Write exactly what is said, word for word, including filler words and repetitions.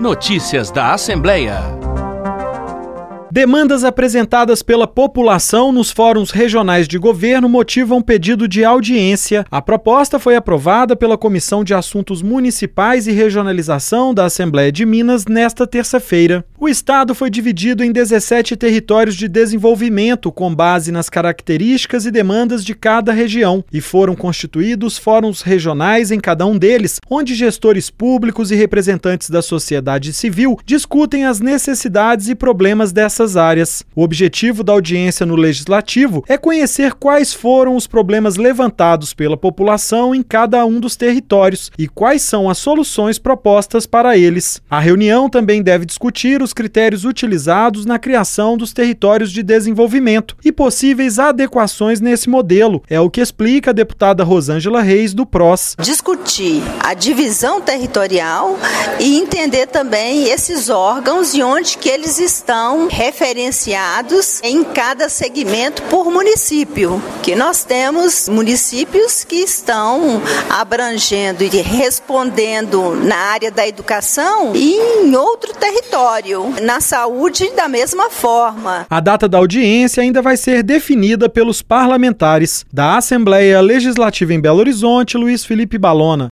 Notícias da Assembleia. Demandas apresentadas pela população nos fóruns regionais de governo motivam pedido de audiência. A proposta foi aprovada pela Comissão de Assuntos Municipais e Regionalização da Assembleia de Minas nesta terça-feira. O estado foi dividido em dezessete territórios de desenvolvimento com base nas características e demandas de cada região, e foram constituídos fóruns regionais em cada um deles, onde gestores públicos e representantes da sociedade civil discutem as necessidades e problemas dessas áreas. O objetivo da audiência no Legislativo é conhecer quais foram os problemas levantados pela população em cada um dos territórios e quais são as soluções propostas para eles. A reunião também deve discutir os critérios utilizados na criação dos territórios de desenvolvimento e possíveis adequações nesse modelo, é o que explica a deputada Rosângela Reis, do P R O S. Discutir a divisão territorial e entender também esses órgãos e onde que eles estão referenciados em cada segmento por município, que nós temos municípios que estão abrangendo e respondendo na área da educação e em outro território, na saúde da mesma forma. A data da audiência ainda vai ser definida pelos parlamentares. Da Assembleia Legislativa em Belo Horizonte, Luiz Felipe Balona.